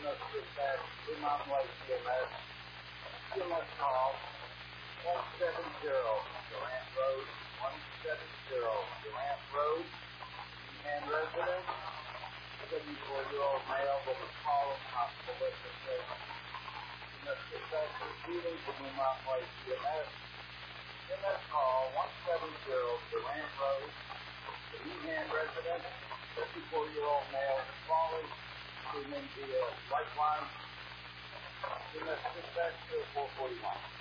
us dispatch Imam White CMS. CMS call 170 Durant Road, 170 Durant Road, Ehan resident, 74-year-old male with a column hospital witness. CMS dispatch receiving from Imam White CMS. CMS call 170 Durant Road, Ehan resident, 54-year-old male falling, streaming via Lifeline. CMS dispatch to 441.